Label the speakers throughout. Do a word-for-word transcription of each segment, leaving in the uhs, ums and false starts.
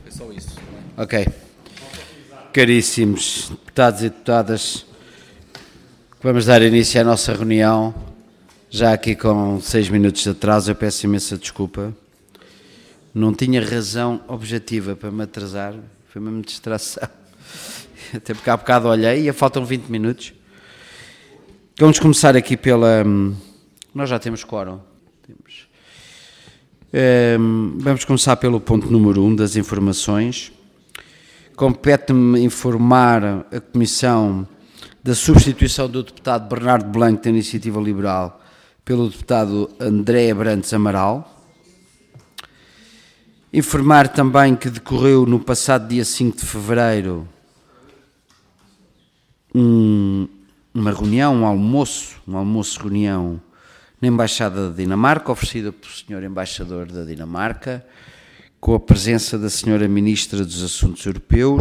Speaker 1: É só isso.
Speaker 2: Ok. Caríssimos deputados e deputadas, vamos dar início à nossa reunião, já aqui com seis minutos de atraso. Eu peço imensa desculpa. Não tinha razão objetiva para me atrasar, foi mesmo distração. Até porque há bocado olhei e faltam vinte minutos. Vamos começar aqui pela... Nós já temos quórum. Temos. Um, vamos começar pelo ponto número um das informações. Compete-me informar a Comissão da substituição do deputado Bernardo Blanco da Iniciativa Liberal pelo deputado André Abrantes Amaral. Informar também que decorreu no passado dia cinco de fevereiro um, uma reunião, um almoço, um almoço-reunião na Embaixada da Dinamarca, oferecida pelo senhor Embaixador da Dinamarca, com a presença da senhora Ministra dos Assuntos Europeus,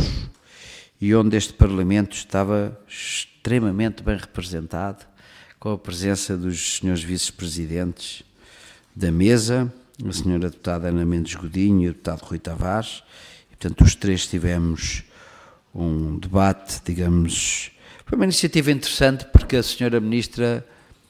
Speaker 2: e onde este Parlamento estava extremamente bem representado, com a presença dos senhores vice-presidentes da mesa, a senhora deputada Ana Mendes Godinho e o deputado Rui Tavares, e portanto os três tivemos um debate, digamos, foi uma iniciativa interessante, porque a senhora Ministra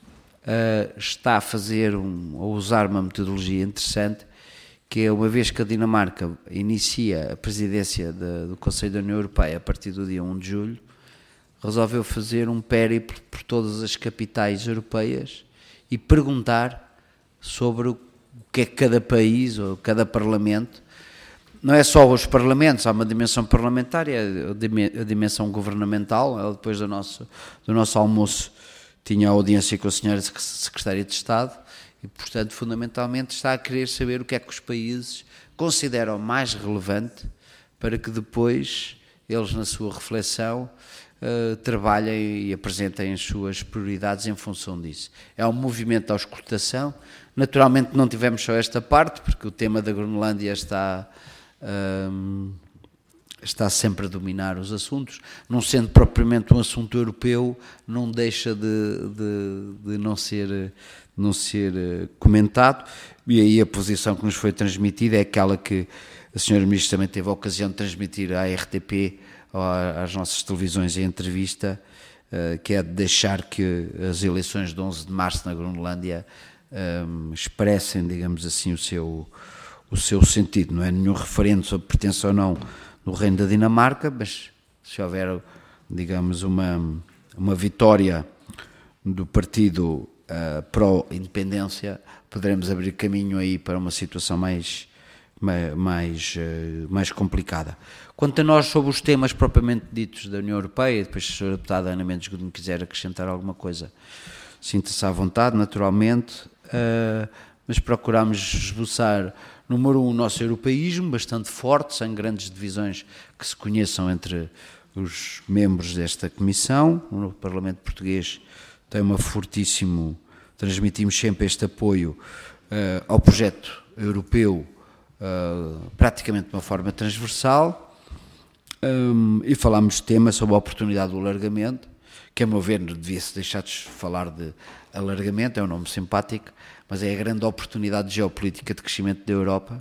Speaker 2: uh, está a fazer, um, a usar uma metodologia interessante, que é, uma vez que a Dinamarca inicia a presidência de, do Conselho da União Europeia a partir do dia um de julho, resolveu fazer um périplo por todas as capitais europeias e perguntar sobre o que é que cada país ou cada parlamento, não é só os parlamentos, há uma dimensão parlamentar, a dimensão governamental. Ela, depois do nosso, do nosso almoço, tinha audiência com a senhora Secretária de Estado e, portanto, fundamentalmente está a querer saber o que é que os países consideram mais relevante para que depois eles, na sua reflexão, uh, trabalhem e apresentem as suas prioridades em função disso. É um movimento de auscultação. Naturalmente não tivemos só esta parte, porque o tema da Groenlândia está, um, está sempre a dominar os assuntos. Não sendo propriamente um assunto europeu, não deixa de, de, de não ser, não ser comentado. E aí a posição que nos foi transmitida é aquela que a senhora Ministra também teve a ocasião de transmitir à R T P, às nossas televisões, em entrevista, que é de deixar que as eleições de onze de março na Groenlândia Um, expressem, digamos assim, o seu, o seu sentido. Não é nenhum referendo sobre pertença ou não no reino da Dinamarca, mas se houver, digamos, uma, uma vitória do partido uh, pró-independência, poderemos abrir caminho aí para uma situação mais, mais, mais, uh, mais complicada. Quanto a nós, sobre os temas propriamente ditos da União Europeia, depois se a senhora deputada Ana Mendes Godinho quiser acrescentar alguma coisa, sinta-se à vontade, naturalmente. Uh, mas procurámos esboçar, número um, o nosso europeísmo bastante forte, sem grandes divisões que se conheçam entre os membros desta comissão. O Parlamento Português tem uma fortíssimo, transmitimos sempre este apoio uh, ao projeto europeu, uh, praticamente de uma forma transversal, um, e falámos de temas sobre a oportunidade do alargamento, que, a meu ver, devia-se deixar de falar de alargamento, é um nome simpático, mas é a grande oportunidade geopolítica de crescimento da Europa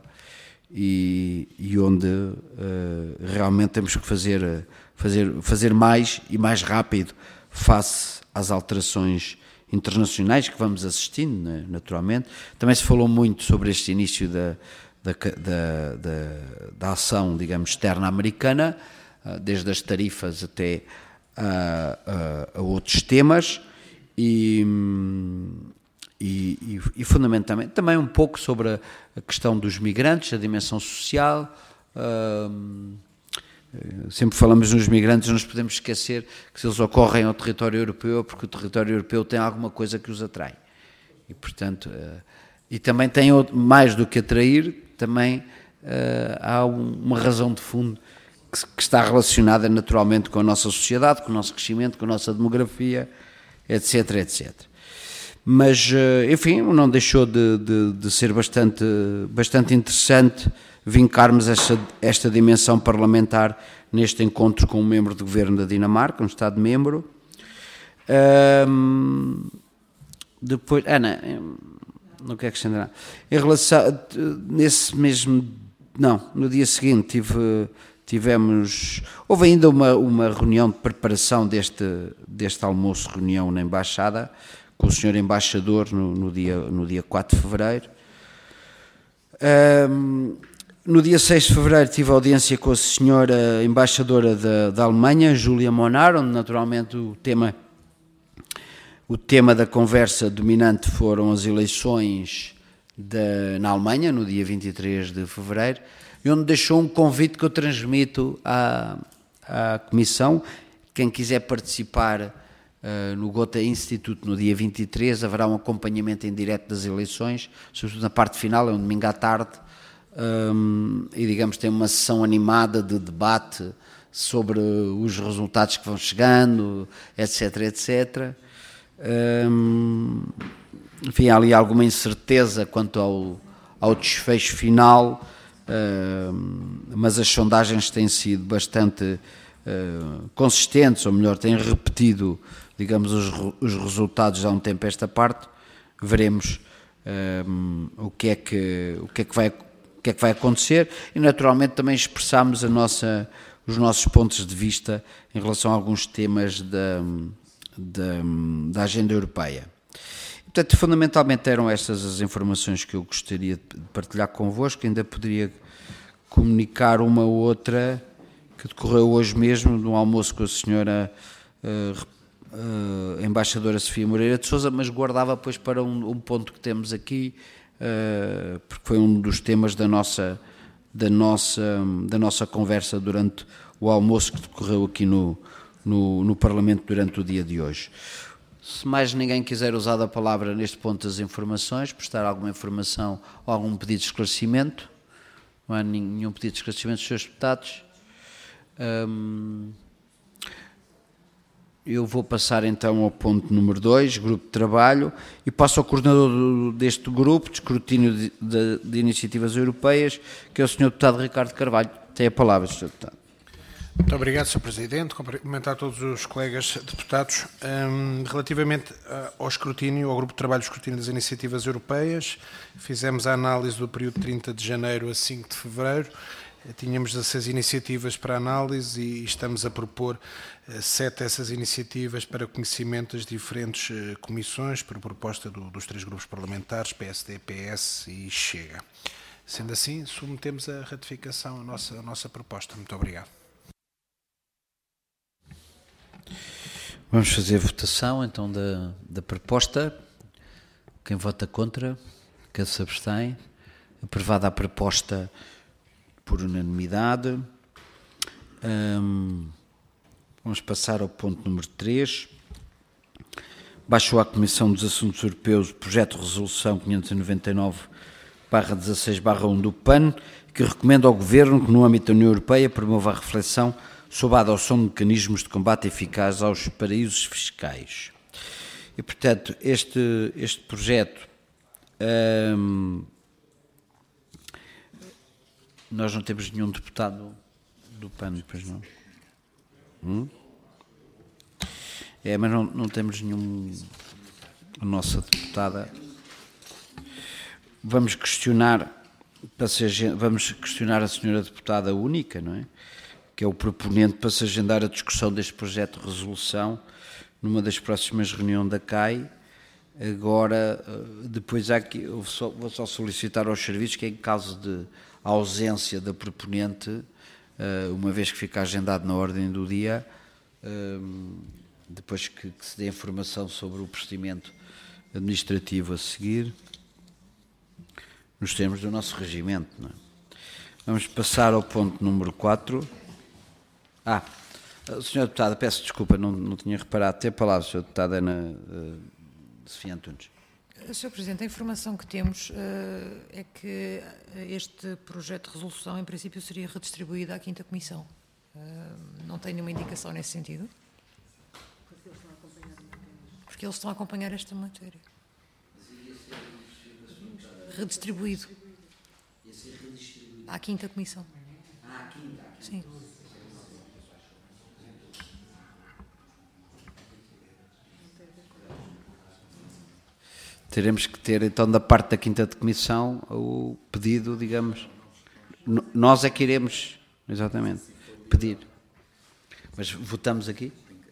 Speaker 2: e, e onde uh, realmente temos que fazer, fazer, fazer mais e mais rápido face às alterações internacionais que vamos assistindo, né, naturalmente. Também se falou muito sobre este início da, da, da, da, da ação, digamos, externa americana, uh, desde as tarifas até A, a, a outros temas e, e, e, e fundamentalmente também um pouco sobre a, a questão dos migrantes, a dimensão social. Uh, sempre falamos nos migrantes, não nos podemos esquecer que se eles ocorrem ao território europeu é porque o território europeu tem alguma coisa que os atrai e, portanto, uh, e também tem mais do que atrair, também uh, há um, uma razão de fundo que está relacionada naturalmente com a nossa sociedade, com o nosso crescimento, com a nossa demografia, etc, etcétera. Mas, enfim, não deixou de, de, de ser bastante, bastante interessante vincarmos esta, esta dimensão parlamentar neste encontro com um membro do governo da Dinamarca, um Estado-membro. Um, depois, Ana, não quero acrescentar nada. Em relação, nesse mesmo não, no dia seguinte tive, tivemos, houve ainda uma, uma reunião de preparação deste, deste almoço, reunião na Embaixada, com o senhor Embaixador no, no, dia, no dia quatro de fevereiro. Um, no dia seis de fevereiro tive audiência com a senhora Embaixadora da, da Alemanha, Júlia Monar, onde naturalmente o tema, o tema da conversa dominante foram as eleições de, na Alemanha, no dia vinte e três de fevereiro, e onde deixou um convite que eu transmito à, à Comissão. Quem quiser participar Uh, no Gotha Institute no dia vinte e três haverá um acompanhamento em direto das eleições, sobretudo na parte final, é um domingo à tarde, um, e digamos tem uma sessão animada de debate sobre os resultados que vão chegando, etc, etcétera. Um, enfim, há ali alguma incerteza quanto ao, ao desfecho final, um, mas as sondagens têm sido bastante uh, consistentes, ou melhor, têm repetido, digamos, os, os resultados há um tempo esta parte. Veremos um, o, que é que, o, que é que vai, o que é que vai acontecer, e naturalmente também expressamos a nossa, os nossos pontos de vista em relação a alguns temas da, da, da agenda europeia. Portanto, fundamentalmente eram estas as informações que eu gostaria de partilhar convosco. Ainda poderia comunicar uma ou outra que decorreu hoje mesmo no almoço com a senhora uh, Uh, Embaixadora Sofia Moreira de Sousa, mas guardava depois para um, um ponto que temos aqui, uh, porque foi um dos temas da nossa, da, nossa, da nossa conversa durante o almoço que decorreu aqui no, no, no Parlamento durante o dia de hoje. Se mais ninguém quiser usar a palavra neste ponto das informações, prestar alguma informação ou algum pedido de esclarecimento, não há nenhum pedido de esclarecimento dos senhores deputados. Um, Eu vou passar então ao ponto número dois, grupo de trabalho, e passo ao coordenador do, deste grupo de escrutínio de, de, de iniciativas europeias, que é o senhor deputado Ricardo Carvalho. Tem a palavra, senhor deputado.
Speaker 1: Muito obrigado, senhor Presidente. Cumprimentar todos os colegas deputados. Um, relativamente ao escrutínio, ao grupo de trabalho de escrutínio das iniciativas europeias, fizemos a análise do período de trinta de janeiro a cinco de fevereiro. Tínhamos dezasseis iniciativas para análise e estamos a propor sete dessas iniciativas para conhecimento das diferentes comissões, por proposta do, dos três grupos parlamentares, P S D, P S e Chega. Sendo assim, submetemos a ratificação a nossa, a nossa proposta. Muito obrigado.
Speaker 2: Vamos fazer a votação então da, da proposta. Quem vota contra? Quem se abstém? Aprovada a proposta por unanimidade. Um, vamos passar ao ponto número três. Baixou à Comissão dos Assuntos Europeus o projeto de resolução quinhentos e noventa e nove barra dezasseis barra um do P A N, que recomenda ao Governo que no âmbito da União Europeia promova a reflexão sobre a adoção de mecanismos de combate eficaz aos paraísos fiscais. E, portanto, este, este projeto... Um, Nós não temos nenhum deputado do P A N, pois não? Hum? É, mas não, não temos nenhum... A nossa deputada... Vamos questionar, para se, vamos questionar a senhora deputada única, não é? Que é o proponente para se agendar a discussão deste projeto de resolução numa das próximas reuniões da C A I. Agora, depois há aqui, eu só, vou só solicitar aos serviços que em caso de a ausência da proponente, uma vez que fica agendado na ordem do dia, depois que, que se dê informação sobre o procedimento administrativo a seguir, nos termos do nosso regimento. Não é? Vamos passar ao ponto número quatro. Ah, senhora Deputada, peço desculpa, não, não tinha reparado. Tem a palavra, senhora Deputada Ana uh, Sofia Antunes.
Speaker 3: senhor Presidente, a informação que temos uh, é que este projeto de resolução, em princípio, seria redistribuído à quinta Comissão. Uh, não tem nenhuma indicação nesse sentido? Porque eles estão a acompanhar esta matéria. Redistribuído. À quinta Comissão. Sim.
Speaker 2: Teremos que ter, então, da parte da quinta de comissão, o pedido, digamos, nós é que iremos, exatamente, pedir. Mas votamos aqui?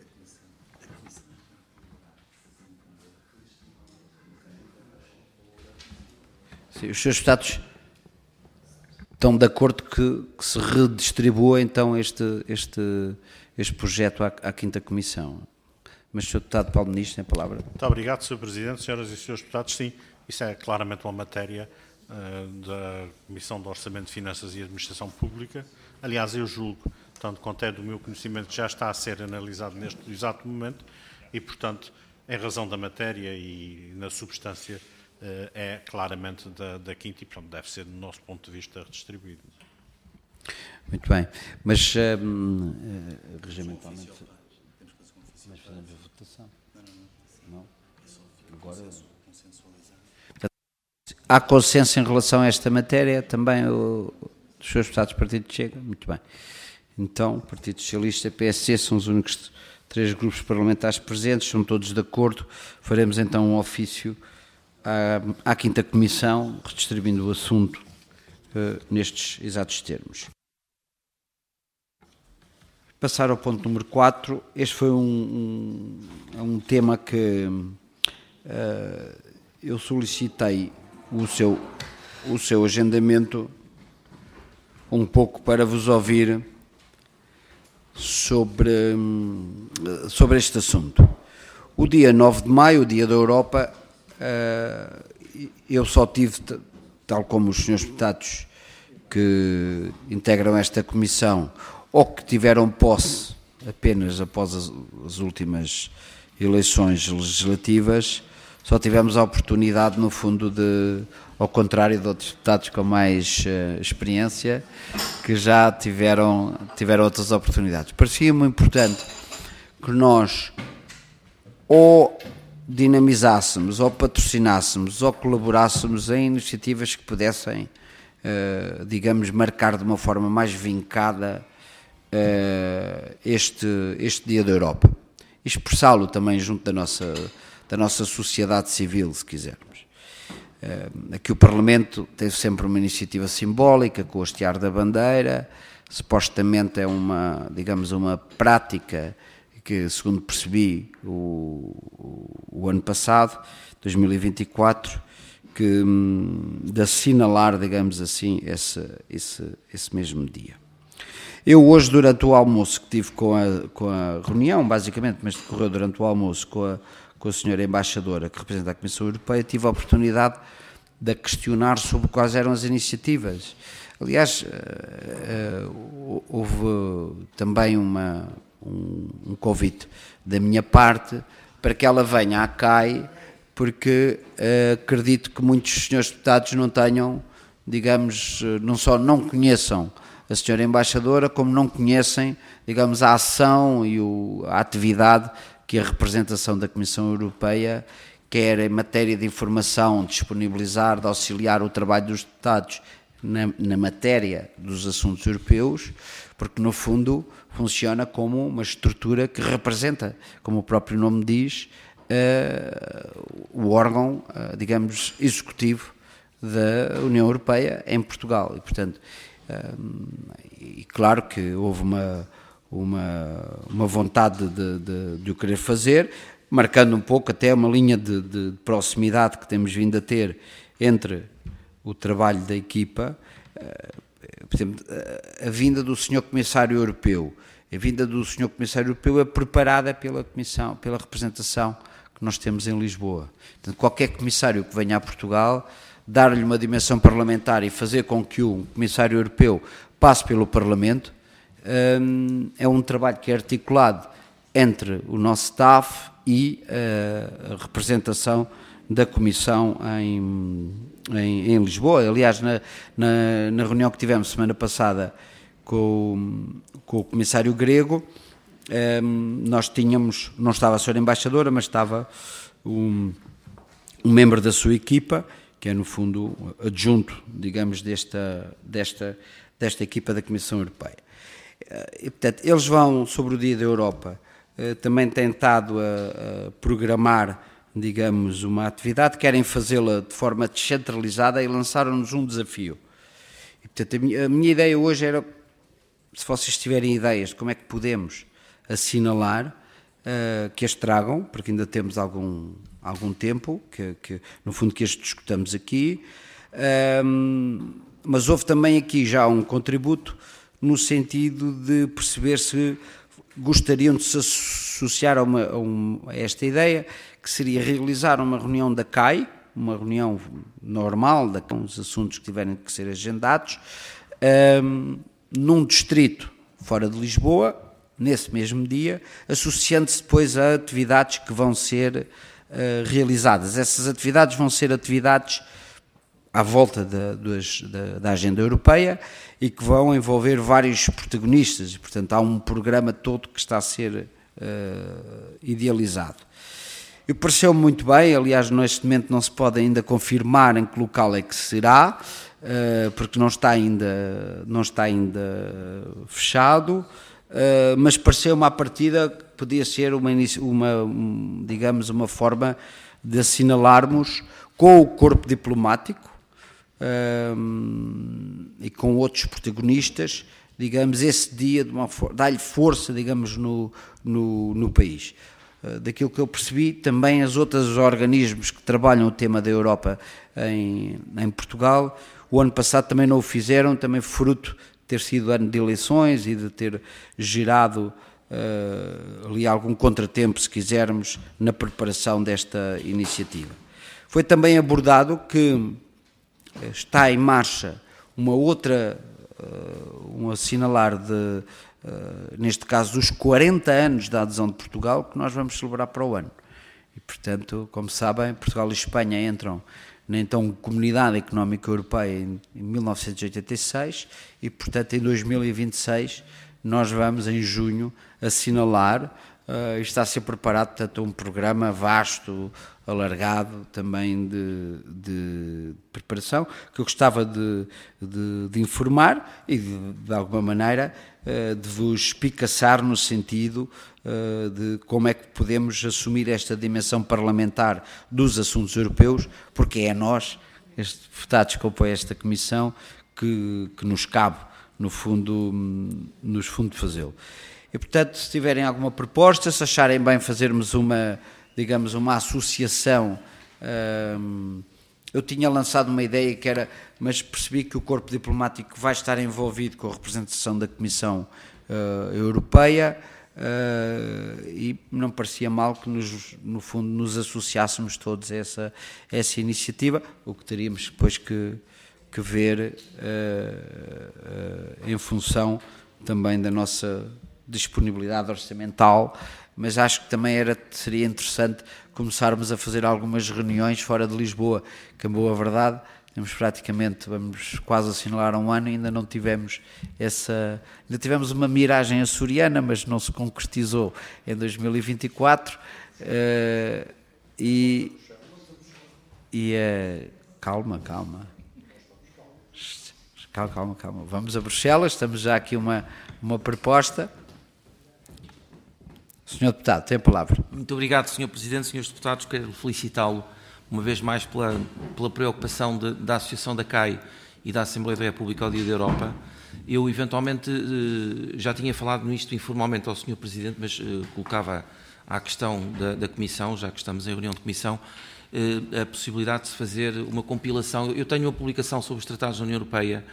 Speaker 2: Sim, os senhores deputados estão de acordo que, que se redistribua então este, este, este projeto à, à quinta Comissão. Mas o senhor Deputado Paulo Ministro tem a palavra.
Speaker 4: Muito obrigado, senhor Presidente, senhoras e senhores deputados. Sim, isso é claramente uma matéria uh, da Comissão de Orçamento, Finanças e Administração Pública. Aliás, eu julgo, tanto quanto é do meu conhecimento, que já está a ser analisado neste exato momento e, portanto, em razão da matéria e na substância, uh, é claramente da, da quinta e, portanto, deve ser, do nosso ponto de vista, redistribuído.
Speaker 2: Muito bem, mas um, uh, regimentalmente... Mas fazemos a votação. Não? Agora... Há consenso em relação a esta matéria, também o, os seus deputados do Partido Chega? Muito bem. Então, Partido Socialista e P S C são os únicos três grupos parlamentares presentes, são todos de acordo. Faremos então um ofício à, à quinta Comissão, redistribuindo o assunto uh, nestes exatos termos. Passar ao ponto número quatro, este foi um, um, um tema que uh, eu solicitei o seu, o seu agendamento um pouco para vos ouvir sobre, sobre este assunto. O dia nove de maio, o Dia da Europa, uh, eu só tive, tal como os senhores deputados que integram esta comissão, ou que tiveram posse apenas após as, as últimas eleições legislativas, só tivemos a oportunidade, no fundo, de, ao contrário de outros deputados com mais uh, experiência, que já tiveram, tiveram outras oportunidades. Parecia-me importante que nós ou dinamizássemos, ou patrocinássemos, ou colaborássemos em iniciativas que pudessem, uh, digamos, marcar de uma forma mais vincada Este, este Dia da Europa, expressá-lo também junto da nossa, da nossa sociedade civil, se quisermos. Aqui o Parlamento teve sempre uma iniciativa simbólica com o hastear da bandeira, supostamente é uma, digamos, uma prática que, segundo percebi, o, o ano passado, dois mil e vinte e quatro, que de assinalar, digamos assim, esse, esse, esse mesmo dia. Eu hoje, durante o almoço que tive com a, com a reunião, basicamente, mas decorreu durante o almoço com a, com a senhora embaixadora que representa a Comissão Europeia, tive a oportunidade de questionar sobre quais eram as iniciativas. Aliás, houve também uma, um, um convite da minha parte para que ela venha à C A I, porque acredito que muitos senhores deputados não tenham, digamos, não só não conheçam a senhora embaixadora, como não conhecem, digamos, a ação e o, a atividade que a representação da Comissão Europeia quer em matéria de informação, disponibilizar, de auxiliar o trabalho dos deputados na, na matéria dos assuntos europeus, porque no fundo funciona como uma estrutura que representa, como o próprio nome diz, uh, o órgão, uh, digamos, executivo da União Europeia em Portugal. E, portanto, e claro que houve uma, uma, uma vontade de, de, de o querer fazer, marcando um pouco até uma linha de, de proximidade que temos vindo a ter entre o trabalho da equipa, por exemplo, a vinda do senhor Comissário Europeu. A vinda do senhor Comissário Europeu é preparada pela Comissão, pela representação que nós temos em Lisboa. Portanto, qualquer comissário que venha a Portugal, dar-lhe uma dimensão parlamentar e fazer com que o Comissário Europeu passe pelo Parlamento, é um trabalho que é articulado entre o nosso staff e a representação da Comissão em, em, em Lisboa. Aliás, na, na, na reunião que tivemos semana passada com, com o Comissário Grego, nós tínhamos, não estava a senhora embaixadora, mas estava um, um membro da sua equipa, que é, no fundo, adjunto, digamos, desta, desta, desta equipa da Comissão Europeia. E, portanto, eles vão, sobre o Dia da Europa, também tentado a, a programar, digamos, uma atividade, querem fazê-la de forma descentralizada e lançaram-nos um desafio. E, portanto, a minha, a minha ideia hoje era, se vocês tiverem ideias de como é que podemos assinalar, uh, que as tragam, porque ainda temos algum, algum tempo, que, que no fundo que as discutamos aqui, um, mas houve também aqui já um contributo no sentido de perceber se gostariam de se associar a, uma, a, um, a esta ideia, que seria realizar uma reunião da C A I, uma reunião normal, de, com os assuntos que tiverem que ser agendados, um, num distrito fora de Lisboa, nesse mesmo dia, associando-se depois a atividades que vão ser uh, realizadas. Essas atividades vão ser atividades à volta da, da, da agenda europeia e que vão envolver vários protagonistas. Portanto, há um programa todo que está a ser uh, idealizado. E pareceu-me muito bem, aliás, neste momento não se pode ainda confirmar em que local é que será, uh, porque não está ainda, não está ainda fechado, uh, mas pareceu-me à partida que podia ser uma, uma, digamos, uma forma de assinalarmos com o corpo diplomático, Um, e com outros protagonistas, digamos, esse dia, de uma for- dar-lhe força, digamos, no, no, no país. Uh, daquilo que eu percebi, também os outros organismos que trabalham o tema da Europa em, em Portugal, o ano passado também não o fizeram, também fruto de ter sido ano de eleições e de ter gerado uh, ali algum contratempo, se quisermos, na preparação desta iniciativa. Foi também abordado que está em marcha uma outra, uh, um assinalar de, uh, neste caso, dos quarenta anos da adesão de Portugal, que nós vamos celebrar para o ano. E, portanto, como sabem, Portugal e Espanha entram na então Comunidade Económica Europeia em, em mil novecentos e oitenta e seis e, portanto, em dois mil e vinte e seis nós vamos, em junho, assinalar, uh, e está a ser preparado, portanto, um programa vasto, alargado também de, de preparação, que eu gostava de, de, de informar e de, de alguma maneira de vos espicaçar no sentido de como é que podemos assumir esta dimensão parlamentar dos assuntos europeus, porque é a nós, estes deputados que compõem esta comissão, que, que nos cabe, no fundo, nos fundo fazê-lo. E, portanto, se tiverem alguma proposta, se acharem bem fazermos uma, digamos, uma associação, hum, eu tinha lançado uma ideia que era, mas percebi que o corpo diplomático vai estar envolvido com a representação da Comissão uh, Europeia uh, e não parecia mal que, nos, no fundo, nos associássemos todos a essa, a essa iniciativa, o que teríamos depois que, que ver uh, uh, em função também da nossa disponibilidade orçamental, mas acho que também era, seria interessante começarmos a fazer algumas reuniões fora de Lisboa, que, em boa verdade, temos praticamente, vamos quase assinalar um ano e ainda não tivemos essa... Ainda tivemos uma miragem açoriana, mas não se concretizou em dois mil e vinte e quatro, uh, e... e uh, calma, calma. Calma, calma, calma. Vamos a Bruxelas, estamos já aqui uma, uma proposta... senhor Deputado, tem a palavra.
Speaker 5: Muito obrigado, senhor Presidente. Senhores Deputados, quero felicitá-lo uma vez mais pela, pela preocupação de, da Associação da C A I e da Assembleia da República ao Dia da Europa. Eu, eventualmente, já tinha falado nisto informalmente ao senhor Presidente, mas colocava à questão da, da Comissão, já que estamos em reunião de Comissão, a possibilidade de se fazer uma compilação. Eu tenho uma publicação sobre os tratados da União Europeia,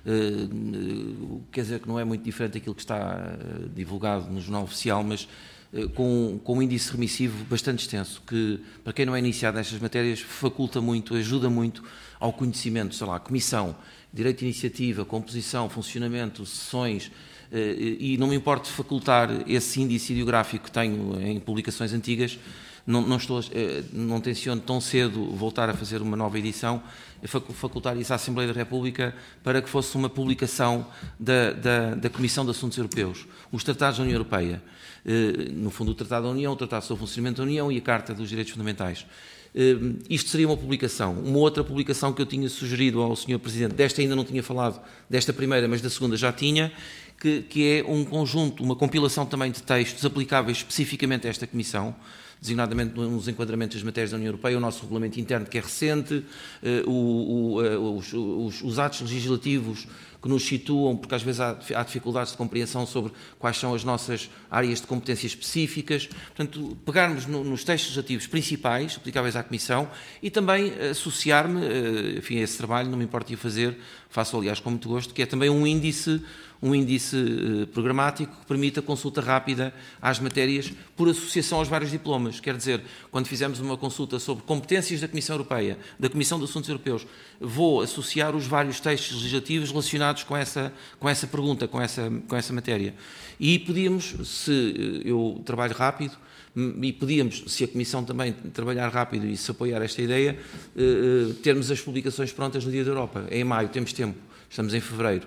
Speaker 5: quer dizer que não é muito diferente daquilo que está divulgado no Jornal Oficial, mas Com, com um índice remissivo bastante extenso, que, para quem não é iniciado nestas matérias, faculta muito, ajuda muito ao conhecimento, sei lá, comissão, direito de iniciativa, composição, funcionamento, sessões, e não me importa facultar esse índice ideográfico que tenho em publicações antigas, não, não, estou, não tenciono tão cedo voltar a fazer uma nova edição, facultar isso à Assembleia da República para que fosse uma publicação da, da, da Comissão de Assuntos Europeus, os Tratados da União Europeia, no fundo o Tratado da União, o Tratado sobre o Funcionamento da União e a Carta dos Direitos Fundamentais. Isto seria uma publicação. Uma outra publicação que eu tinha sugerido ao senhor Presidente, desta ainda não tinha falado, desta primeira, mas da segunda já tinha, que, que é um conjunto, uma compilação também de textos aplicáveis especificamente a esta Comissão, designadamente nos enquadramentos das matérias da União Europeia, o nosso regulamento interno que é recente, o, o, os, os, os atos legislativos que nos situam, porque às vezes há, há dificuldades de compreensão sobre quais são as nossas áreas de competência específicas. Portanto, pegarmos no, nos textos legislativos principais, aplicáveis à Comissão, e também associar-me, enfim, a esse trabalho, não me importa fazer, faço aliás com muito gosto, que é também um índice, um índice programático que permite a consulta rápida às matérias por associação aos vários diplomas. Quer dizer, quando fizermos uma consulta sobre competências da Comissão Europeia, da Comissão de Assuntos Europeus, vou associar os vários textos legislativos relacionados com essa, com essa pergunta, com essa, com essa matéria. E podíamos, se eu trabalho rápido, e podíamos, se a Comissão também trabalhar rápido e se apoiar esta ideia, termos as publicações prontas no Dia da Europa. É em maio, temos tempo, estamos em fevereiro.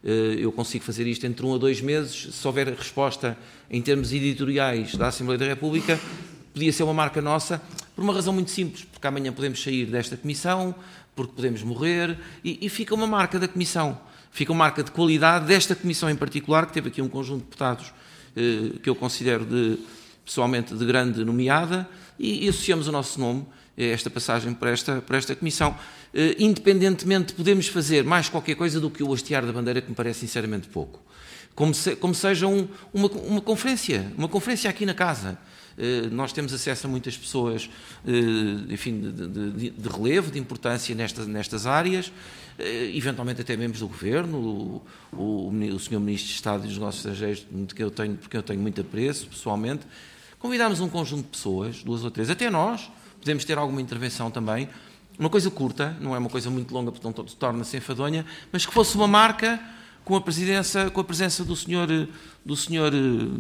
Speaker 5: Eu consigo fazer isto entre um a dois meses, se houver resposta em termos editoriais da Assembleia da República, podia ser uma marca nossa, por uma razão muito simples, porque amanhã podemos sair desta Comissão, porque podemos morrer, e, e fica uma marca da Comissão, fica uma marca de qualidade desta Comissão em particular, que teve aqui um conjunto de deputados eh, que eu considero de, pessoalmente de grande nomeada, e, e associamos o nosso nome a esta passagem para esta, para esta Comissão. Uh, independentemente, podemos fazer mais qualquer coisa do que o hastear da bandeira, que me parece sinceramente pouco. Como, se, como seja um, uma, uma conferência, uma conferência aqui na casa. Uh, nós temos acesso a muitas pessoas, uh, enfim, de, de, de relevo, de importância nestas, nestas áreas, uh, eventualmente até membros do Governo, o, o, o senhor Ministro de Estado dos Negócios Estrangeiros, de que eu tenho, porque eu tenho muito apreço, pessoalmente. Convidámos um conjunto de pessoas, duas ou três, até nós, podemos ter alguma intervenção também, uma coisa curta, não é uma coisa muito longa, portanto torna-se enfadonha, mas que fosse uma marca com a presença, com a presença do senhor, do senhor,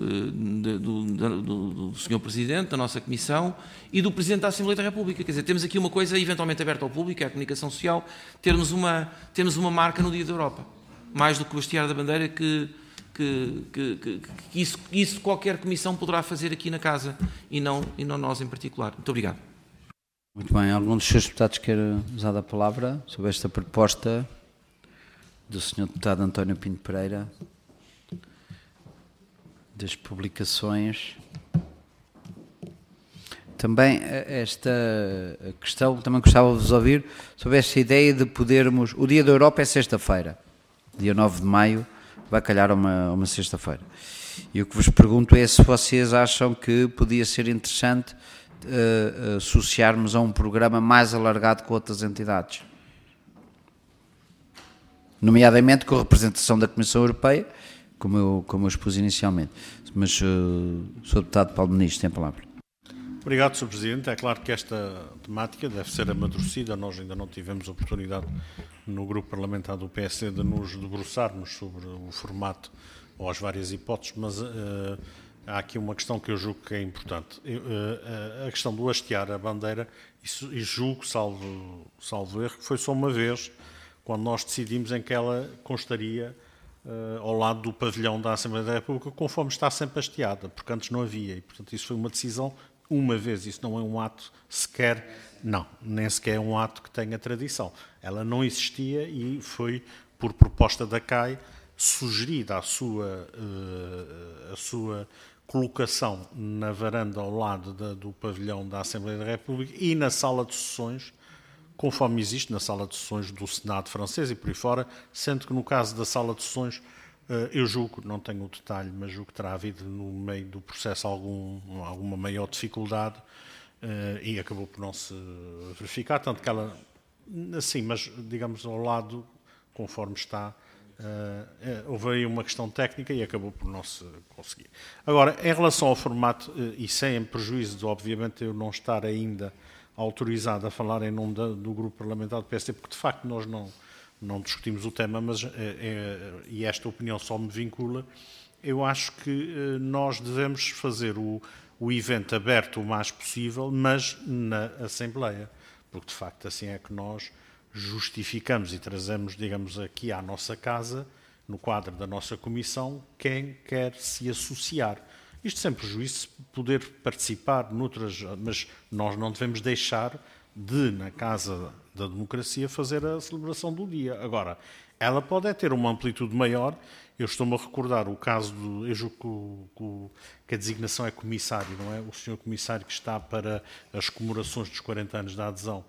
Speaker 5: do, do, do, do senhor Presidente da nossa Comissão e do Presidente da Assembleia da República. Quer dizer, temos aqui uma coisa eventualmente aberta ao público, é a comunicação social, termos uma, termos uma marca no Dia da Europa, mais do que o hastear da bandeira, que, que, que, que, que isso, isso qualquer comissão poderá fazer aqui na casa e não, e não nós em particular. Muito obrigado.
Speaker 2: Muito bem, algum dos seus deputados quer usar a palavra sobre esta proposta do senhor deputado António Pinto Pereira das publicações? Também esta questão, também gostava de vos ouvir sobre esta ideia de podermos, o Dia da Europa é sexta-feira, dia nove de maio, vai calhar uma, uma sexta-feira, e o que vos pergunto é se vocês acham que podia ser interessante Uh, associarmos a um programa mais alargado com outras entidades, nomeadamente com a representação da Comissão Europeia, como eu, como eu expus inicialmente. Mas uh, Senhor Deputado Paulo Ministro, tem a palavra.
Speaker 4: Obrigado, senhor Presidente. É claro que esta temática deve ser amadurecida. Nós ainda não tivemos oportunidade no grupo parlamentar do P S de nos debruçarmos sobre o formato ou as várias hipóteses, mas uh, há aqui uma questão que eu julgo que é importante. Eu, uh, a questão do hastear a bandeira, isso, e julgo, salvo, salvo erro, que foi só uma vez, quando nós decidimos em que ela constaria uh, ao lado do pavilhão da Assembleia da República, conforme está sempre hasteada, porque antes não havia, e portanto isso foi uma decisão uma vez, isso não é um ato sequer, não, nem sequer é um ato que tenha tradição. Ela não existia e foi, por proposta da C A I, sugerida a sua, uh, a sua colocação na varanda ao lado da, do pavilhão da Assembleia da República e na sala de sessões, conforme existe na sala de sessões do Senado francês e por aí fora, sendo que no caso da sala de sessões, eu julgo, não tenho o detalhe, mas julgo que terá havido no meio do processo algum, alguma maior dificuldade e acabou por não se verificar, tanto que ela, assim, mas digamos ao lado, conforme está, Uh, houve aí uma questão técnica e acabou por não se conseguir. Agora, em relação ao formato, uh, e sem prejuízo de, obviamente, eu não estar ainda autorizado a falar em nome da, do grupo parlamentar do P S D, porque de facto nós não, não discutimos o tema, mas, uh, é, e esta opinião só me vincula, eu acho que uh, nós devemos fazer o, o evento aberto o mais possível, mas na Assembleia, porque de facto assim é que nós justificamos e trazemos, digamos, aqui à nossa casa, no quadro da nossa comissão, quem quer se associar. Isto sem prejuízo de poder participar noutras, mas nós não devemos deixar de, na Casa da Democracia, fazer a celebração do dia. Agora, Ela pode é ter uma amplitude maior. Eu estou-me a recordar o caso do... Eu julgo que a designação é comissário, não é? O senhor comissário que está para as comemorações dos quarenta anos da adesão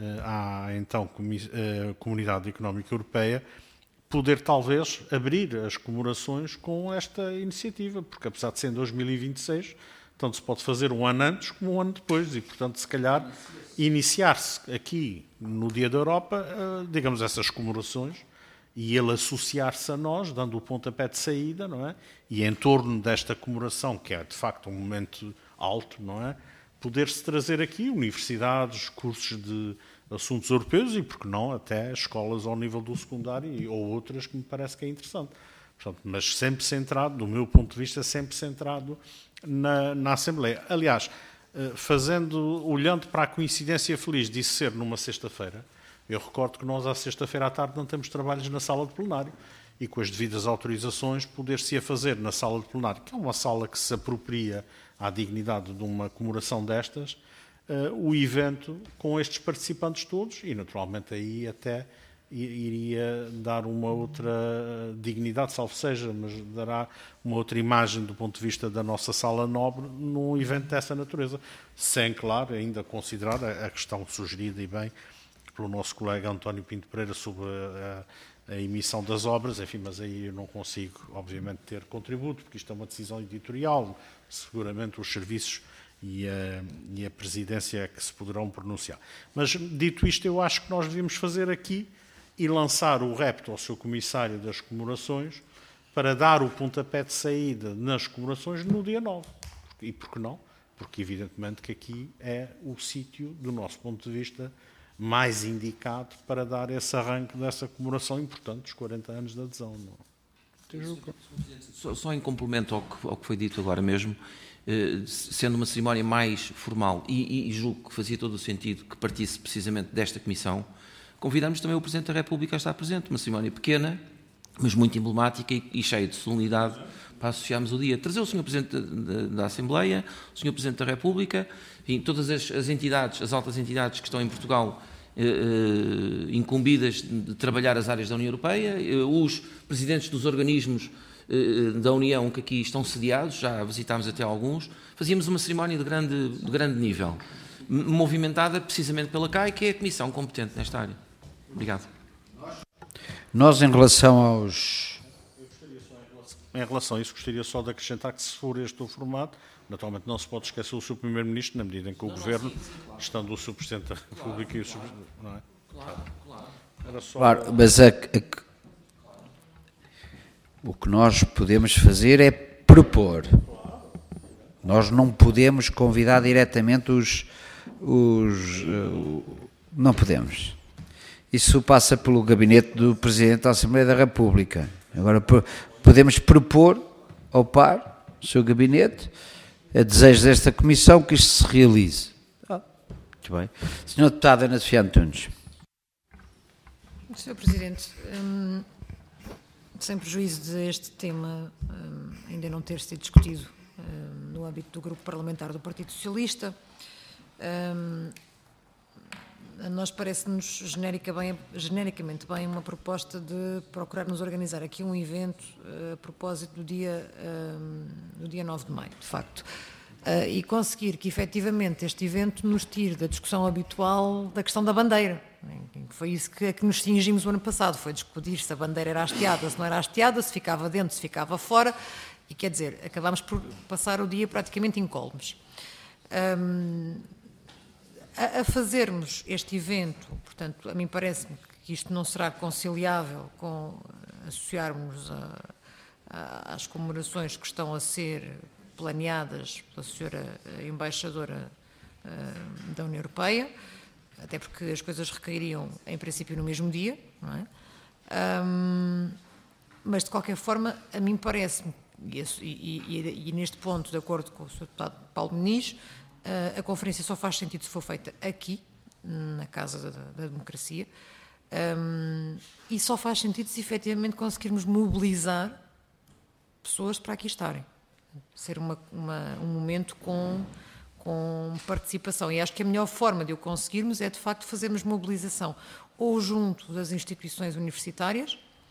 Speaker 4: à, então, Comunidade Económica Europeia, poder talvez abrir as comemorações com esta iniciativa, porque apesar de ser em dois mil e vinte e seis, tanto se pode fazer um ano antes como um ano depois, e portanto se calhar iniciar-se aqui no Dia da Europa, digamos, essas comemorações, e ele associar-se a nós, dando o pontapé de saída, não é? E em torno desta comemoração, que é de facto um momento alto, não é? Poder-se trazer aqui universidades, cursos de assuntos europeus e, por que não, até escolas ao nível do secundário ou outras que me parece que é interessante. Portanto, mas sempre centrado, do meu ponto de vista, sempre centrado na, na Assembleia. Aliás, fazendo, olhando para a coincidência feliz de ser numa sexta-feira, eu recordo que nós, à sexta-feira à tarde, não temos trabalhos na sala de plenário e, com as devidas autorizações, poder-se-ia fazer na sala de plenário, que é uma sala que se apropria à dignidade de uma comemoração destas, uh, o evento com estes participantes todos e, naturalmente, aí até iria dar uma outra dignidade, salvo seja, mas dará uma outra imagem do ponto de vista da nossa sala nobre num evento dessa natureza, sem, claro, ainda considerar a questão sugerida e bem pelo nosso colega António Pinto Pereira sobre a, a, a emissão das obras, enfim, mas aí eu não consigo, obviamente, ter contributo, porque isto é uma decisão editorial, seguramente os serviços e a, e a presidência é que se poderão pronunciar. Mas, dito isto, eu acho que nós devíamos fazer aqui e lançar o repto ao seu comissário das comemorações para dar o pontapé de saída nas comemorações no dia nove. E por que não? Porque, evidentemente, que aqui é o sítio, do nosso ponto de vista, mais indicado para dar esse arranque dessa comemoração importante dos quarenta anos de adesão. Não?
Speaker 5: Só, só em complemento ao que, ao que foi dito agora mesmo, eh, sendo uma cerimónia mais formal, e, e julgo que fazia todo o sentido que partisse precisamente desta comissão, convidamos também o Presidente da República a estar presente, uma cerimónia pequena, mas muito emblemática e, e cheia de solenidade para associarmos o dia. Trazer o senhor Presidente da, da, da Assembleia, o senhor Presidente da República, e todas as, as entidades, as altas entidades que estão em Portugal eh, eh, incumbidas de trabalhar as áreas da União Europeia, eh, os presidentes dos organismos eh, da União que aqui estão sediados, já visitámos até alguns, fazíamos uma cerimónia de grande, de grande nível, movimentada precisamente pela C A I, que é a comissão competente nesta área. Obrigado.
Speaker 2: Nós, em relação aos...
Speaker 4: Em relação a isso, gostaria só de acrescentar que, se for este o formato, naturalmente não se pode esquecer o seu Primeiro-Ministro, na medida em que o não, Governo, não, sim, sim, claro. Estando o seu Presidente da República claro, e o seu... Não é?
Speaker 5: Claro, claro.
Speaker 4: Era só...
Speaker 2: Claro, mas a, a, o que nós podemos fazer é propor. Nós não podemos convidar diretamente os... os uh, não podemos. Isso passa pelo gabinete do Presidente da Assembleia da República. Agora, podemos propor ao par, o seu gabinete, a desejo desta comissão que isto se realize. Ah, muito bem. senhor Deputado Ana Sofia Antunes.
Speaker 3: senhor Presidente, hum, sem prejuízo de este tema hum, ainda não ter sido discutido hum, no âmbito do grupo parlamentar do Partido Socialista, hum, a nós parece-nos genérica bem, genericamente bem uma proposta de procurarmos organizar aqui um evento uh, a propósito do dia, uh, do dia nove de maio, de facto, uh, e conseguir que efetivamente este evento nos tire da discussão habitual da questão da bandeira. Foi isso que, a que nos cingimos o ano passado, foi discutir se a bandeira era hasteada, se não era hasteada, se ficava dentro, se ficava fora, e quer dizer, acabámos por passar o dia praticamente incólumes. Um, A fazermos este evento, portanto, a mim parece-me que isto não será conciliável com associarmos a, a, às comemorações que estão a ser planeadas pela senhora Embaixadora uh, da União Europeia, até porque as coisas recairiam, em princípio, no mesmo dia, não é? Um, mas, de qualquer forma, a mim parece-me, e, e, e, e neste ponto, de acordo com o senhor Deputado Paulo Muniz, a conferência só faz sentido se for feita aqui, na Casa da, da Democracia, um, e só faz sentido se efetivamente conseguirmos mobilizar pessoas para aqui estarem. Ser uma, uma, um momento com, com participação. E acho que a melhor forma de o conseguirmos é, de facto, fazermos mobilização ou junto das instituições universitárias,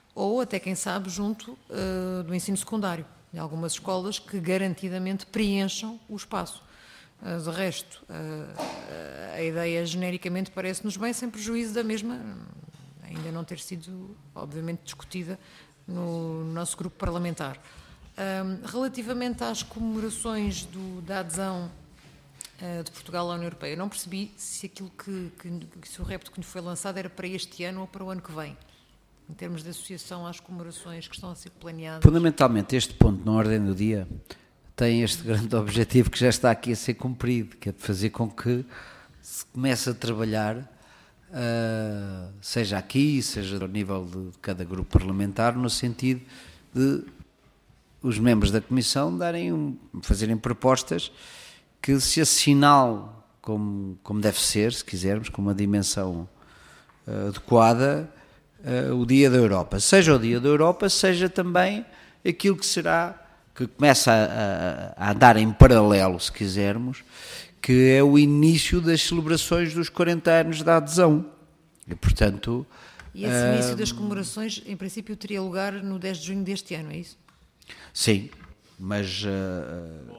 Speaker 3: ou até, quem sabe, junto uh, do ensino secundário, de algumas escolas que garantidamente preencham o espaço. Uh, de resto, uh, a ideia genericamente parece-nos bem, sem prejuízo da mesma ainda não ter sido, obviamente, discutida no nosso grupo parlamentar. Uh, relativamente às comemorações do, da adesão uh, de Portugal à União Europeia, eu não percebi se aquilo que, que se o repto que nos foi lançado era para este ano ou para o ano que vem, em termos de associação às comemorações que estão a ser planeadas.
Speaker 2: Fundamentalmente, este ponto na ordem do dia tem este grande objetivo que já está aqui a ser cumprido, que é de fazer com que se comece a trabalhar, uh, seja aqui, seja ao nível de cada grupo parlamentar, no sentido de os membros da Comissão darem um, fazerem propostas que se assinale como, como deve ser, se quisermos, com uma dimensão uh, adequada, uh, o Dia da Europa. Seja o Dia da Europa, seja também aquilo que será, que começa a, a, a andar em paralelo, se quisermos, que é o início das celebrações dos quarenta anos da adesão. E, portanto...
Speaker 3: E esse uh, início das comemorações, em princípio, teria lugar no dez de junho deste ano, é isso?
Speaker 2: Sim, mas... Uh,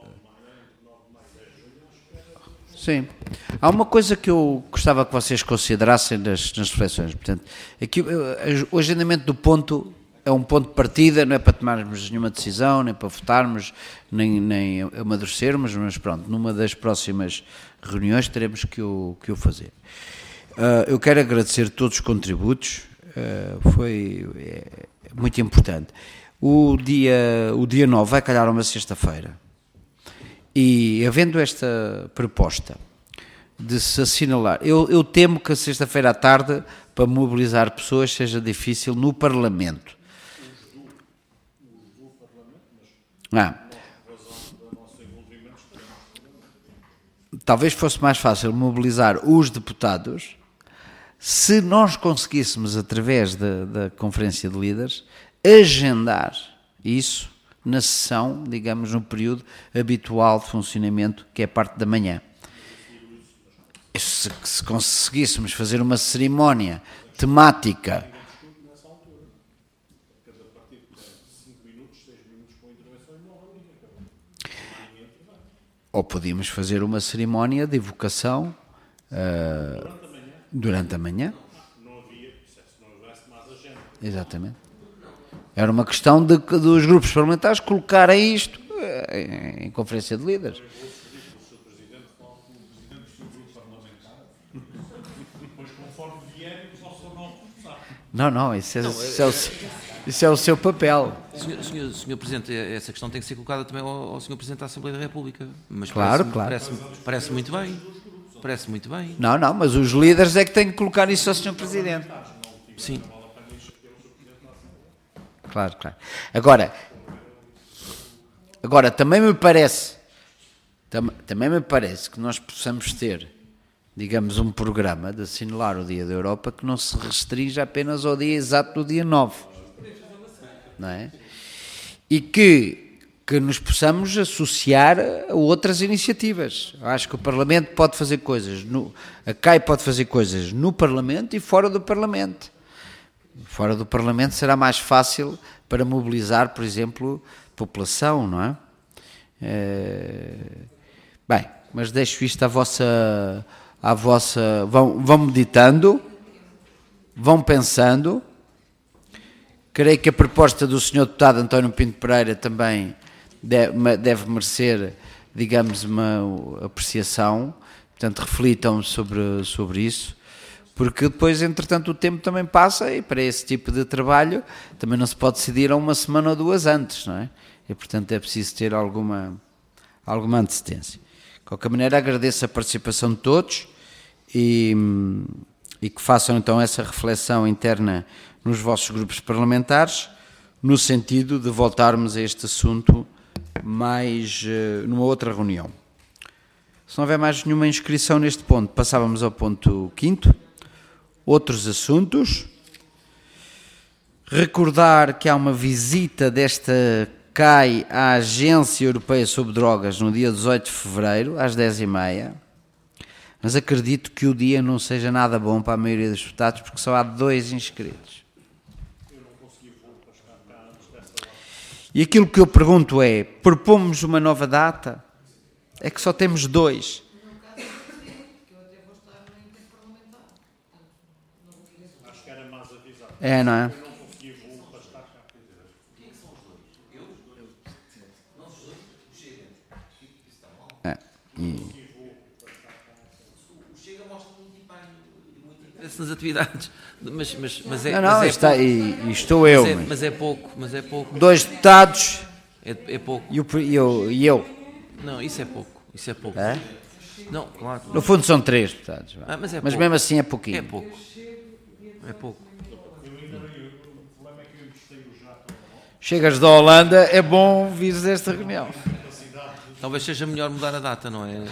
Speaker 2: sim. Há uma coisa que eu gostava que vocês considerassem nas, nas reflexões. Portanto, aqui, o agendamento do ponto é um ponto de partida, não é para tomarmos nenhuma decisão, nem para votarmos, nem, nem amadurecermos, mas pronto, numa das próximas reuniões teremos que o, que o fazer. Uh, eu quero agradecer todos os contributos, uh, foi é, muito importante. O dia, o dia nove vai calhar uma sexta-feira e, havendo esta proposta de se assinalar, eu, eu temo que a sexta-feira à tarde, para mobilizar pessoas, seja difícil no Parlamento. Ah. Talvez fosse mais fácil mobilizar os deputados se nós conseguíssemos, através da, da Conferência de Líderes, agendar isso na sessão, digamos, no período habitual de funcionamento, que é a parte da manhã. Se, se conseguíssemos fazer uma cerimónia temática... Ou podíamos fazer uma cerimónia de evocação uh, durante a manhã.
Speaker 4: Não havia, se não houvesse mais agenda.
Speaker 2: Exatamente. Era uma questão de, dos grupos parlamentares colocarem isto em, em conferência de líderes. Não, não, isso é, não, isso é, é, o, isso é o seu papel.
Speaker 5: Senhor, senhor, senhor Presidente, essa questão tem que ser colocada também ao, ao senhor Presidente da Assembleia da República. Mas
Speaker 2: claro,
Speaker 5: parece,
Speaker 2: claro.
Speaker 5: Parece, parece muito bem. Parece muito bem.
Speaker 2: Não, não, mas os líderes é que têm que colocar isso ao senhor Presidente.
Speaker 5: Sim.
Speaker 2: Claro, claro. Agora, agora também me parece, tam, também me parece que nós possamos ter, digamos, um programa de assinalar o Dia da Europa que não se restrinja apenas ao dia exato do dia nove. Não é? E que, que nos possamos associar a outras iniciativas. Eu acho que o Parlamento pode fazer coisas, no, a C A I pode fazer coisas no Parlamento e fora do Parlamento. Fora do Parlamento será mais fácil para mobilizar, por exemplo, população, não é? é... Bem, mas deixo isto à vossa... À vossa vão, vão meditando, vão pensando. Creio que a proposta do senhor deputado António Pinto Pereira também deve, deve merecer, digamos, uma apreciação. Portanto, reflitam sobre, sobre isso, porque depois, entretanto, o tempo também passa e para esse tipo de trabalho também não se pode decidir a uma semana ou duas antes, não é? E, portanto, é preciso ter alguma, alguma antecedência. De qualquer maneira, agradeço a participação de todos e, e que façam então essa reflexão interna nos vossos grupos parlamentares, no sentido de voltarmos a este assunto mais uh, numa outra reunião. Se não houver mais nenhuma inscrição neste ponto, passávamos ao ponto quinto. Outros assuntos. Recordar que há uma visita desta C A I à Agência Europeia sobre Drogas no dia dezoito de fevereiro, às dez e meia, mas acredito que o dia não seja nada bom para a maioria dos deputados, porque só há dois inscritos.
Speaker 4: Eu não consegui
Speaker 2: E aquilo que eu pergunto é, propomos uma nova data? É que só temos dois.
Speaker 4: Acho que era mais avisado.
Speaker 2: É, não é?
Speaker 4: Eu não consegui voo para estar cá. Quem são os dois? Eu? Não, os dois? Chega. Isso está mal.
Speaker 2: É. E...
Speaker 5: O Chega mostra muito interesse nas atividades. Mas, mas, mas é,
Speaker 2: Não, não,
Speaker 5: mas é
Speaker 2: está,
Speaker 5: pouco.
Speaker 2: e, e estou eu.
Speaker 5: Mas é,
Speaker 2: Mas
Speaker 5: mas é pouco, mas é pouco.
Speaker 2: dois deputados
Speaker 5: É, é pouco.
Speaker 2: e, o, e, eu, e eu.
Speaker 5: Não, isso é pouco. Isso é pouco.
Speaker 2: É?
Speaker 5: Não, claro.
Speaker 2: No fundo são três deputados.
Speaker 5: Ah, mas é
Speaker 2: mas
Speaker 5: pouco.
Speaker 2: mesmo assim é pouquinho.
Speaker 5: É pouco. É pouco.
Speaker 2: Chegas da Holanda, é bom vires a esta reunião.
Speaker 5: Talvez seja melhor mudar a data, não é?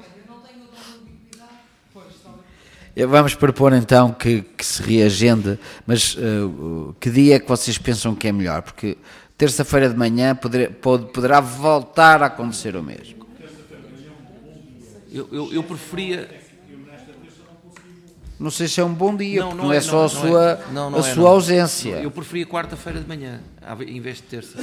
Speaker 2: Vamos propor então que, que se reagende, mas uh, que dia é que vocês pensam que é melhor? Porque terça-feira de manhã poder, pode, poderá voltar a acontecer o mesmo.
Speaker 5: Eu, eu, eu preferia...
Speaker 2: Não sei se é um bom dia,
Speaker 5: Não,
Speaker 2: porque
Speaker 5: não
Speaker 2: não é,
Speaker 5: é,
Speaker 2: só
Speaker 5: não,
Speaker 2: a
Speaker 5: não
Speaker 2: sua,
Speaker 5: é. Não, não
Speaker 2: a
Speaker 5: é,
Speaker 2: sua
Speaker 5: não.
Speaker 2: ausência.
Speaker 5: Eu preferia quarta-feira de manhã, em vez de terça.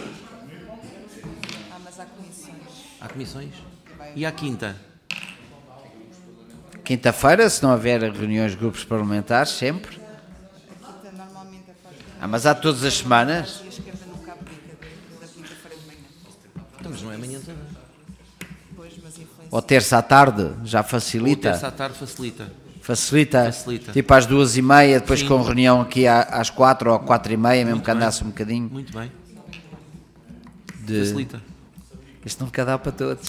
Speaker 6: Ah, mas há comissões.
Speaker 5: Há comissões? E à quinta?
Speaker 2: Quinta-feira, se não houver reuniões de grupos parlamentares, sempre.
Speaker 6: Quinta normalmente é para
Speaker 2: Ah, mas há todas as semanas.
Speaker 6: a esquerda não cabe dica da quinta-feira de manhã.
Speaker 5: Então, mas não é amanhã toda.
Speaker 6: Pois, mas influencia.
Speaker 2: Ou terça à tarde, já
Speaker 5: Ou
Speaker 2: facilita.
Speaker 5: terça à tarde facilita.
Speaker 2: Facilita.
Speaker 5: Facilita.
Speaker 2: Tipo às duas e meia, depois
Speaker 5: Sim.
Speaker 2: com reunião aqui às quatro ou quatro e meia, mesmo que
Speaker 5: bem.
Speaker 2: andasse um bocadinho.
Speaker 5: Muito bem.
Speaker 2: De...
Speaker 5: Facilita.
Speaker 2: Isto nunca dá para todos.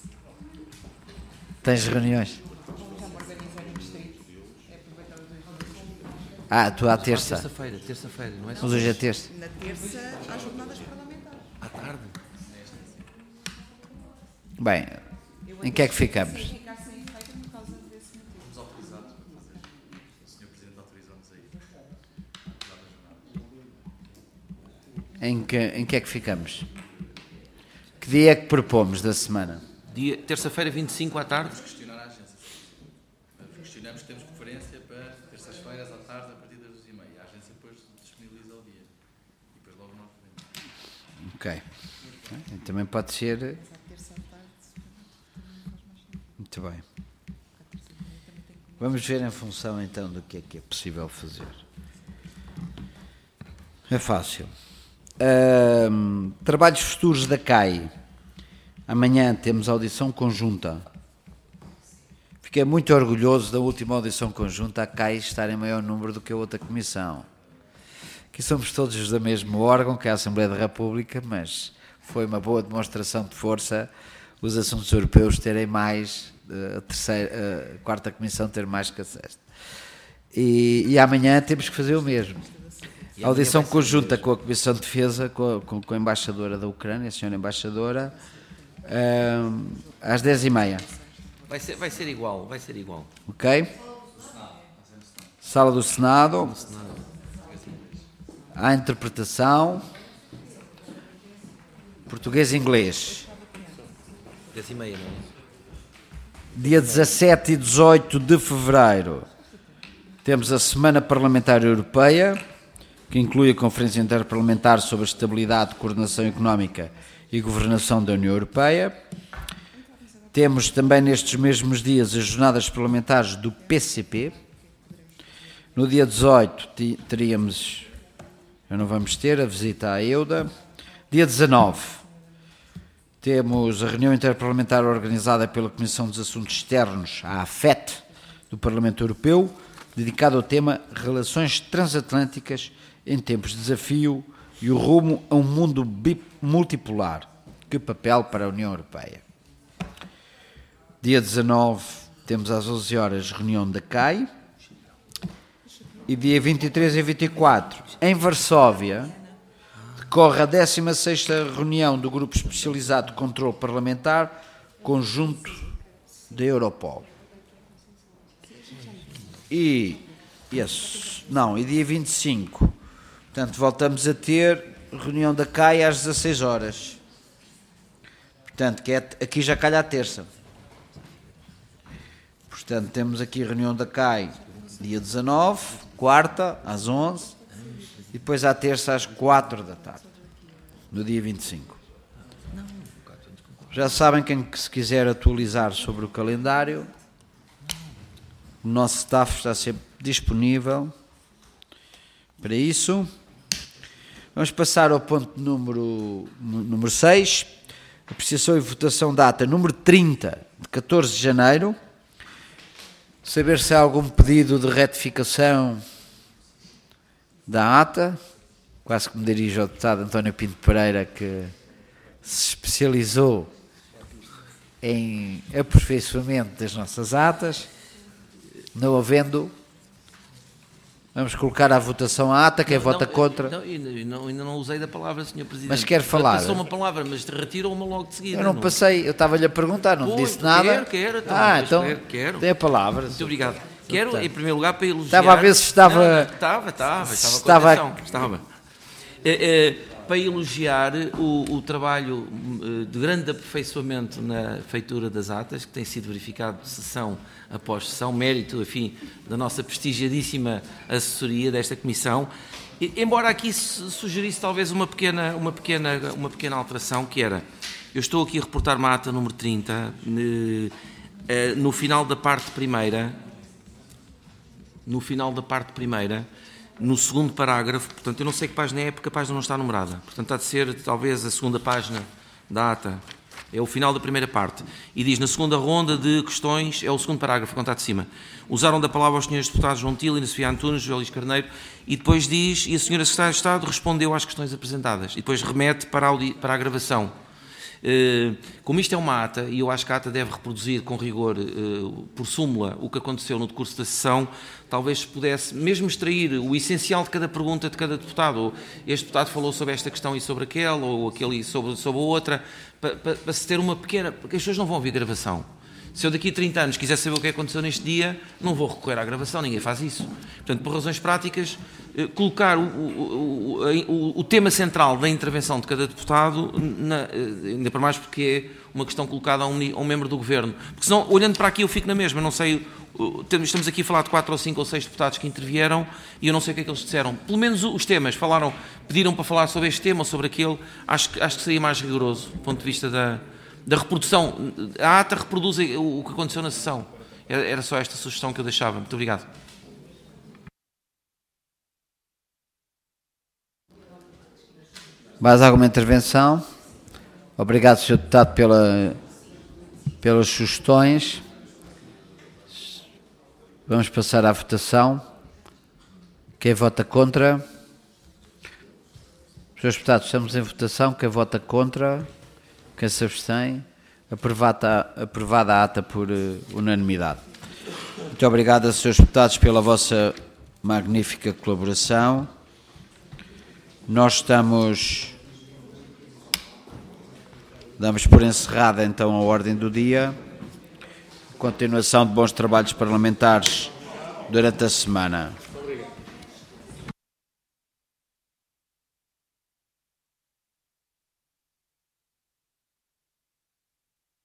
Speaker 2: Tens reuniões? Ah, tu à terça.
Speaker 5: Terça-feira, terça-feira, não é só
Speaker 2: Mas hoje é terça.
Speaker 6: Na terça, há jornadas parlamentares.
Speaker 5: à tarde.
Speaker 2: Bem, em que é que ficamos?
Speaker 6: Ficar sem efeito por causa desse motivo.
Speaker 2: Em que, em que é que ficamos? Que dia é que propomos da semana?
Speaker 5: Dia, terça-feira, vinte e cinco à tarde.
Speaker 7: Questionar a agência. Questionamos que temos preferência para terças-feiras à tarde a partir das duas e meia. A agência depois disponibiliza o dia. E depois logo nós podemos.
Speaker 2: Ok. Também pode ser.
Speaker 6: Terça à tarde.
Speaker 2: Muito bem. Vamos ver em função então do que é que é possível fazer. É fácil. Ahm, trabalhos futuros da C A I. Amanhã temos audição conjunta. Fiquei muito orgulhoso da última audição conjunta, a C A I estar em maior número do que a outra comissão. Aqui somos todos do mesmo órgão, que é a Assembleia da República, mas foi uma boa demonstração de força os assuntos europeus terem mais, a, terceira, a quarta comissão ter mais que a sexta. E, e amanhã temos que fazer o mesmo. A audição conjunta com a Comissão de Defesa, com a, com, com a embaixadora da Ucrânia, a senhora embaixadora, um, às dez e meia.
Speaker 5: Vai ser, vai ser igual, vai ser igual.
Speaker 2: Ok? Sala do Senado. Há interpretação. Português e inglês.
Speaker 5: Dez e meia, não é?
Speaker 2: Dia dezassete e dezoito de fevereiro temos a Semana Parlamentar Europeia, que inclui a Conferência Interparlamentar sobre a Estabilidade, Coordenação Económica e Governação da União Europeia. Temos também nestes mesmos dias as Jornadas Parlamentares do P C P. No dia dezoito teríamos, eu não vamos ter, a visita à EUDA. Dia dezanove temos a reunião interparlamentar organizada pela Comissão dos Assuntos Externos, a AFET, do Parlamento Europeu, dedicada ao tema Relações Transatlânticas em tempos de desafio e o rumo a um mundo multipolar. Que papel para a União Europeia. Dia dezanove, temos às onze horas reunião da C A I. E dia vinte e três e vinte e quatro, em Varsóvia, decorre a décima sexta reunião do Grupo Especializado de Controlo Parlamentar Conjunto da Europol. E, yes, não, e dia vinte e cinco, portanto, voltamos a ter reunião da C A I às dezasseis horas. Portanto, que é, aqui já calha a terça. Portanto, temos aqui a reunião da C A I dia dezanove, quarta, às onze, e depois à terça às quatro da tarde. no dia vinte e cinco. Já sabem, quem se quiser atualizar sobre o calendário, o nosso staff está sempre disponível para isso. Vamos passar ao ponto número, número seis, apreciação e votação da ata número trinta, de catorze de janeiro. Saber se há algum pedido de retificação da ata. Quase que me dirijo ao deputado António Pinto Pereira, que se especializou em aperfeiçoamento das nossas atas. Não havendo, vamos colocar à votação a ata. Quem
Speaker 5: não,
Speaker 2: vota
Speaker 5: não,
Speaker 2: contra?
Speaker 5: Não, ainda, não, ainda não usei da palavra, senhor Presidente.
Speaker 2: Mas quer falar?
Speaker 5: Passou uma palavra, mas retirou-uma logo de seguida.
Speaker 2: Eu não, não passei, eu estava-lhe a perguntar, não
Speaker 5: Pois,
Speaker 2: disse nada.
Speaker 5: Quero, quero. Então,
Speaker 2: ah, então,
Speaker 5: quero, quero.
Speaker 2: tem a palavra.
Speaker 5: Muito obrigado. Quero, em primeiro lugar, para elogiar...
Speaker 2: Estava a ver se estava...
Speaker 5: Não, não, estava, estava, estava,
Speaker 2: estava...
Speaker 5: estava. estava. É, é, para elogiar o, o trabalho de grande aperfeiçoamento na feitura das atas, que tem sido verificado sessão após sessão, mérito, enfim, da nossa prestigiadíssima assessoria desta comissão, e, embora aqui sugerisse talvez uma pequena, uma, pequena, uma pequena alteração, que era, eu estou aqui a reportar uma ata número trinta, no final da parte primeira, no final da parte primeira, no segundo parágrafo, portanto, eu não sei que página é, porque a página não está numerada, portanto, há de ser, talvez, a segunda página da ata, é o final da primeira parte, e diz, na segunda ronda de questões, é o segundo parágrafo, que está de cima, usaram da palavra os senhores deputados João Tila, Sofia Antunes, José Luís Carneiro, e depois diz, e a senhora Secretária de Estado respondeu às questões apresentadas, e depois remete para a, audi- para a gravação. Como isto é uma ata, e eu acho que a ata deve reproduzir com rigor, por súmula, o que aconteceu no decurso da sessão, talvez se pudesse mesmo extrair o essencial de cada pergunta de cada deputado, ou este deputado falou sobre esta questão e sobre aquela, ou aquele sobre, sobre a outra, para, para, para se ter uma pequena... porque as pessoas não vão ouvir gravação. Se eu daqui a trinta anos quiser saber o que aconteceu neste dia, não vou recorrer à gravação, ninguém faz isso. Portanto, por razões práticas, colocar o, o, o, o tema central da intervenção de cada deputado, na, ainda para mais porque é uma questão colocada a um, a um membro do Governo. Porque senão, olhando para aqui, eu fico na mesma, não sei, estamos aqui a falar de quatro ou cinco ou seis deputados que intervieram e eu não sei o que é que eles disseram. Pelo menos os temas, falaram, pediram para falar sobre este tema ou sobre aquele, acho que, acho que seria mais rigoroso, do ponto de vista da... da reprodução. A ata reproduz o que aconteceu na sessão. Era só esta sugestão que eu deixava. Muito obrigado.
Speaker 2: Mais alguma intervenção? Obrigado, senhor Deputado, pela, pelas sugestões. Vamos passar à votação. Quem vota contra? Senhores Deputados, estamos em votação. Quem vota contra? Quem se abstém? Aprovada, aprovada a ata por uh, unanimidade. Muito obrigado, senhores deputados, pela vossa magnífica colaboração. Nós estamos... Damos por encerrada, então, a ordem do dia. Continuação de bons trabalhos parlamentares durante a semana.